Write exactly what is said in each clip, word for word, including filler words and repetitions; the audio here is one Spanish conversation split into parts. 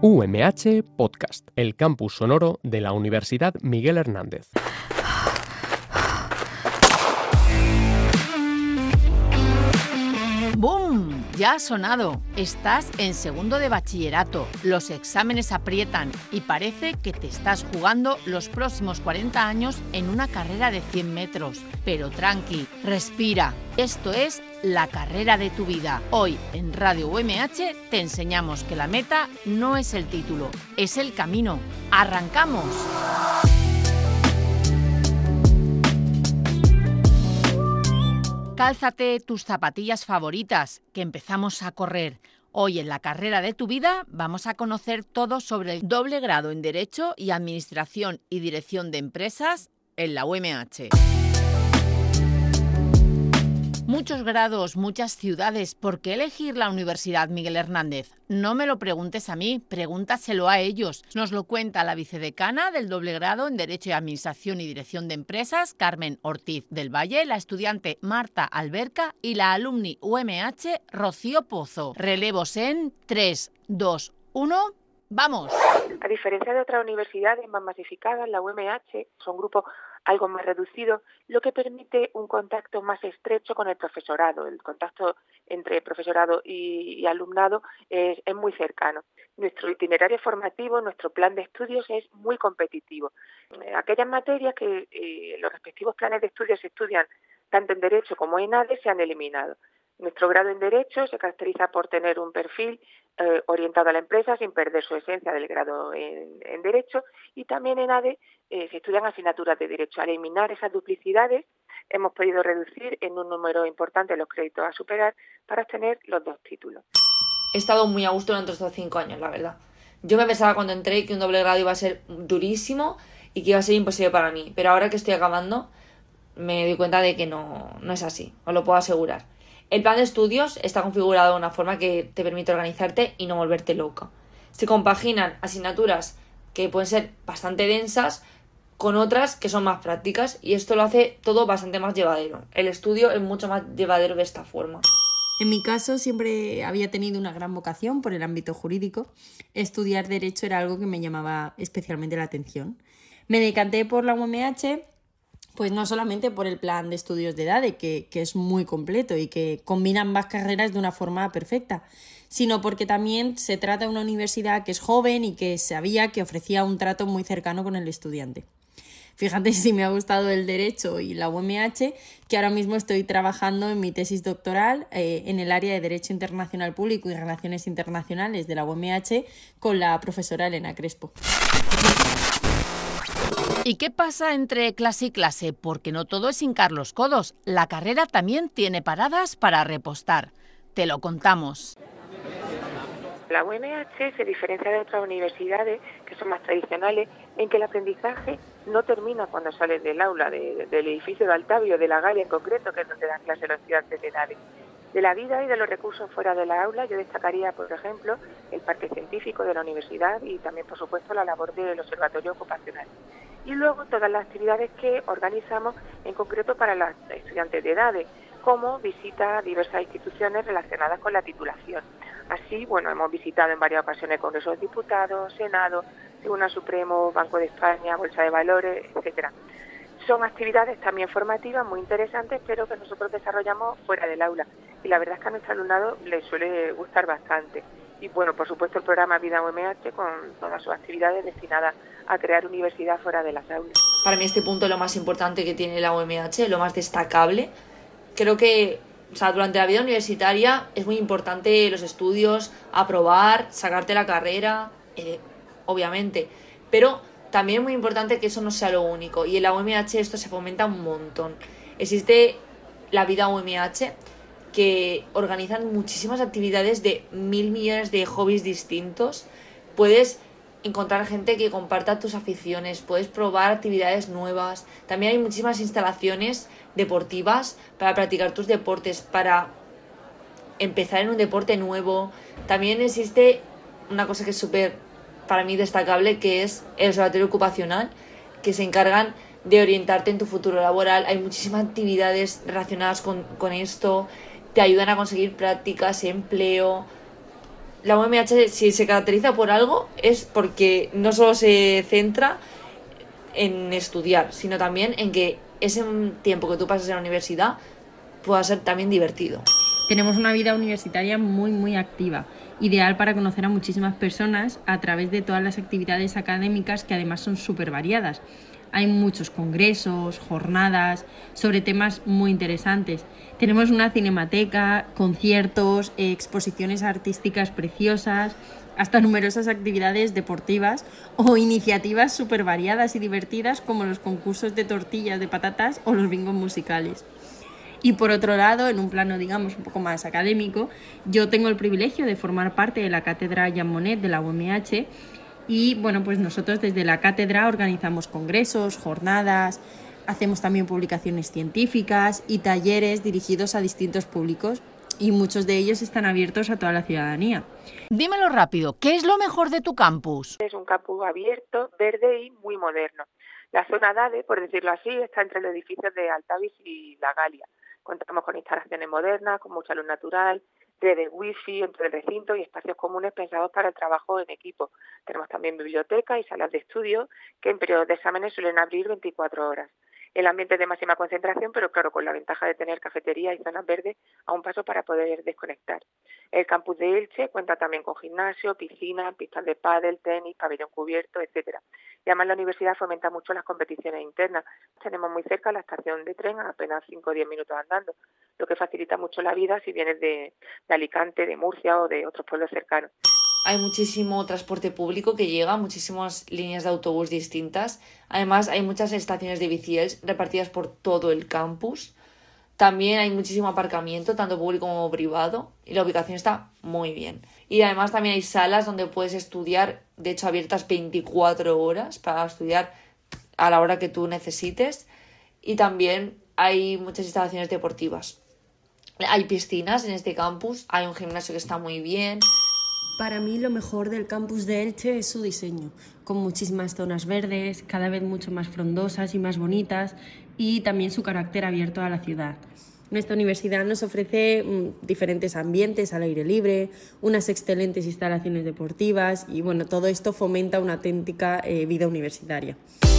U M H Podcast, el campus sonoro de la Universidad Miguel Hernández. ¡Bum! Ya ha sonado. Estás en segundo de bachillerato. Los exámenes aprietan y parece que te estás jugando los próximos cuarenta años en una carrera de cien metros. Pero tranqui, respira. Esto es la carrera de tu vida. Hoy en Radio U M H te enseñamos que la meta no es el título, es el camino. ¡Arrancamos! Cálzate tus zapatillas favoritas, que empezamos a correr. Hoy en la carrera de tu vida vamos a conocer todo sobre el doble grado en Derecho y Administración y Dirección de Empresas en la U M H. Muchos grados, muchas ciudades. ¿Por qué elegir la Universidad Miguel Hernández? No me lo preguntes a mí, pregúntaselo a ellos. Nos lo cuenta la vicedecana del doble grado en Derecho y Administración y Dirección de Empresas, Carmen Ortiz del Valle, la estudiante Marta Alberca y la alumni U M H, Rocío Pozo. Relevos en tres, dos, uno... ¡Vamos! A diferencia de otras universidades más masificadas, la U M H son grupos algo más reducidos, lo que permite un contacto más estrecho con el profesorado. El contacto entre profesorado y, y alumnado es, es muy cercano. Nuestro itinerario formativo, nuestro plan de estudios es muy competitivo. Aquellas materias que eh, los respectivos planes de estudios se estudian tanto en Derecho como en A D E se han eliminado. Nuestro grado en Derecho se caracteriza por tener un perfil eh, orientado a la empresa sin perder su esencia del grado en, en Derecho, y también en A D E eh, se estudian asignaturas de Derecho. Al eliminar esas duplicidades hemos podido reducir en un número importante los créditos a superar para obtener los dos títulos. He estado muy a gusto durante estos cinco años, la verdad. Yo me pensaba cuando entré que un doble grado iba a ser durísimo y que iba a ser imposible para mí, pero ahora que estoy acabando me doy cuenta de que no, no es así, os lo puedo asegurar. El plan de estudios está configurado de una forma que te permite organizarte y no volverte loca. Se compaginan asignaturas que pueden ser bastante densas con otras que son más prácticas y esto lo hace todo bastante más llevadero. El estudio es mucho más llevadero de esta forma. En mi caso siempre había tenido una gran vocación por el ámbito jurídico. Estudiar Derecho era algo que me llamaba especialmente la atención. Me decanté por la U M H, pues no solamente por el plan de estudios de edad, que, que es muy completo y que combina ambas carreras de una forma perfecta, sino porque también se trata de una universidad que es joven y que sabía que ofrecía un trato muy cercano con el estudiante. Fíjate si me ha gustado el Derecho y la U M H, que ahora mismo estoy trabajando en mi tesis doctoral eh, en el área de Derecho Internacional Público y Relaciones Internacionales de la U M H con la profesora Elena Crespo. ¿Y qué pasa entre clase y clase? Porque no todo es hincar los codos. La carrera también tiene paradas para repostar. Te lo contamos. La U M H se diferencia de otras universidades que son más tradicionales en que el aprendizaje no termina cuando sales del aula, de, del edificio de Altavio, de la Galia en concreto, que es donde dan clase los estudiantes de edades. De la vida y de los recursos fuera de la aula, yo destacaría, por ejemplo, el parque científico de la universidad y también, por supuesto, la labor del observatorio ocupacional. Y luego todas las actividades que organizamos en concreto para los estudiantes de edades, como visita a diversas instituciones relacionadas con la titulación. Así, bueno, hemos visitado en varias ocasiones Congreso de Diputados, Senado, Tribunal Supremo, Banco de España, Bolsa de Valores, etcétera. Son actividades también formativas muy interesantes, pero que nosotros desarrollamos fuera del aula. Y la verdad es que a nuestro alumnado les suele gustar bastante. Y bueno, por supuesto el programa Vida U M H con todas sus actividades destinadas a crear universidad fuera de las aulas. Para mí este punto es lo más importante que tiene la U M H, lo más destacable. Creo que o sea, durante la vida universitaria es muy importante los estudios, aprobar, sacarte la carrera, eh, obviamente. Pero también es muy importante que eso no sea lo único. Y en la U M H esto se fomenta un montón. Existe la Vida U M H, que organizan muchísimas actividades de mil millones de hobbies distintos. Puedes encontrar gente que comparta tus aficiones, puedes probar actividades nuevas. También hay muchísimas instalaciones deportivas para practicar tus deportes, para empezar en un deporte nuevo. También existe una cosa que es súper, para mí, destacable, que es el observatorio ocupacional, que se encargan de orientarte en tu futuro laboral. Hay muchísimas actividades relacionadas con, con esto, te ayudan a conseguir prácticas, empleo. la U M H, si se caracteriza por algo, es porque no solo se centra en estudiar, sino también en que ese tiempo que tú pasas en la universidad pueda ser también divertido. Tenemos una vida universitaria muy, muy activa, ideal para conocer a muchísimas personas a través de todas las actividades académicas que además son súper variadas. Hay muchos congresos, jornadas sobre temas muy interesantes. Tenemos una cinemateca, conciertos, exposiciones artísticas preciosas, hasta numerosas actividades deportivas o iniciativas súper variadas y divertidas como los concursos de tortillas de patatas o los bingos musicales. Y por otro lado, en un plano, digamos, un poco más académico, yo tengo el privilegio de formar parte de la cátedra Jean Monnet de la U M H y, bueno, pues nosotros desde la cátedra organizamos congresos, jornadas, hacemos también publicaciones científicas y talleres dirigidos a distintos públicos y muchos de ellos están abiertos a toda la ciudadanía. Dímelo rápido, ¿qué es lo mejor de tu campus? Es un campus abierto, verde y muy moderno. La zona DADE, por decirlo así, está entre los edificios de Altavis y La Galia. Contamos con instalaciones modernas, con mucha luz natural, redes wifi entre el recinto y espacios comunes pensados para el trabajo en equipo. Tenemos también biblioteca y salas de estudio que en periodos de exámenes suelen abrir veinticuatro horas. El ambiente es de máxima concentración, pero claro, con la ventaja de tener cafetería y zonas verdes a un paso para poder desconectar. El campus de Elche cuenta también con gimnasio, piscina, pistas de pádel, tenis, pabellón cubierto, etcétera. Y además la universidad fomenta mucho las competiciones internas. Tenemos muy cerca la estación de tren, a apenas cinco o diez minutos andando, lo que facilita mucho la vida si vienes de, de Alicante, de Murcia o de otros pueblos cercanos. Hay muchísimo transporte público que llega, muchísimas líneas de autobús distintas. Además, hay muchas estaciones de bicicletas repartidas por todo el campus. También hay muchísimo aparcamiento, tanto público como privado, y la ubicación está muy bien. Y además también hay salas donde puedes estudiar, de hecho abiertas veinticuatro horas para estudiar a la hora que tú necesites. Y también hay muchas instalaciones deportivas. Hay piscinas en este campus, hay un gimnasio que está muy bien. Para mí lo mejor del campus de Elche es su diseño, con muchísimas zonas verdes, cada vez mucho más frondosas y más bonitas, y también su carácter abierto a la ciudad. Nuestra universidad nos ofrece mm, diferentes ambientes al aire libre, unas excelentes instalaciones deportivas y bueno, todo esto fomenta una auténtica eh, vida universitaria.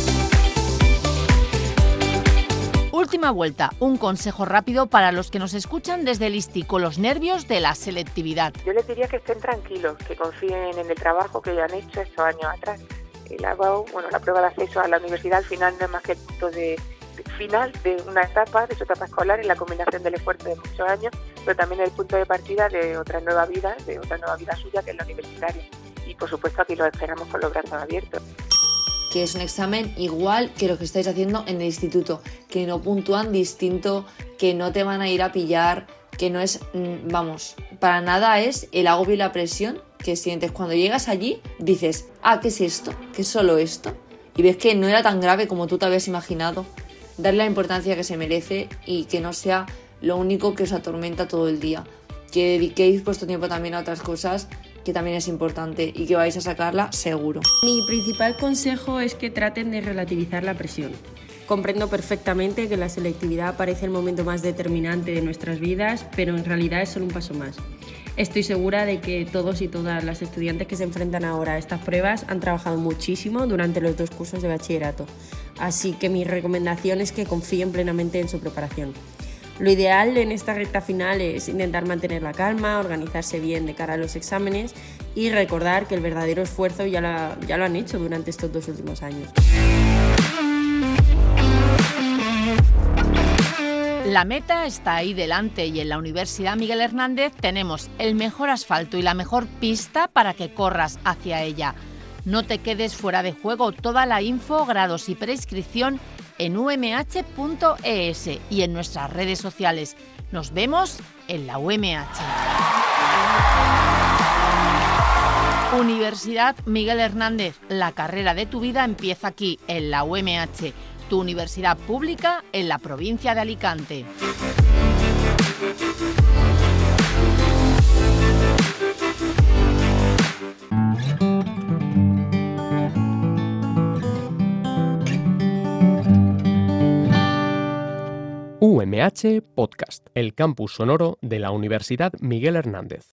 Última vuelta, un consejo rápido para los que nos escuchan desde el ISTI con los nervios de la selectividad. Yo les diría que estén tranquilos, que confíen en el trabajo que ya han hecho estos años atrás. El A B A U, bueno, la prueba de acceso a la universidad al final no es más que el punto de, de final de una etapa, de su etapa escolar, en la combinación del esfuerzo de muchos años, pero también el punto de partida de otra nueva vida, de otra nueva vida suya que es la universitaria. Y por supuesto aquí los esperamos con los brazos abiertos. Que es un examen igual que lo que estáis haciendo en el instituto, que no puntúan distinto, que no te van a ir a pillar, que no es, vamos, para nada es el agobio y la presión que sientes. Cuando llegas allí dices, ah, ¿qué es esto? ¿Qué es solo esto? Y ves que no era tan grave como tú te habías imaginado. Darle la importancia que se merece y que no sea lo único que os atormenta todo el día. Que dediquéis vuestro tiempo también a otras cosas, que también es importante, y que vais a sacarla seguro. Mi principal consejo es que traten de relativizar la presión. Comprendo perfectamente que la selectividad parece el momento más determinante de nuestras vidas, pero en realidad es solo un paso más. Estoy segura de que todos y todas las estudiantes que se enfrentan ahora a estas pruebas han trabajado muchísimo durante los dos cursos de bachillerato, así que mi recomendación es que confíen plenamente en su preparación. Lo ideal en esta recta final es intentar mantener la calma, organizarse bien de cara a los exámenes y recordar que el verdadero esfuerzo ya lo, ya lo han hecho durante estos dos últimos años. La meta está ahí delante y en la Universidad Miguel Hernández tenemos el mejor asfalto y la mejor pista para que corras hacia ella. No te quedes fuera de juego, toda la info, grados y preinscripción en u m h punto e s y en nuestras redes sociales. Nos vemos en la U M H. Universidad Miguel Hernández, la carrera de tu vida empieza aquí, en la U M H, tu universidad pública en la provincia de Alicante. U M H Podcast, el campus sonoro de la Universidad Miguel Hernández.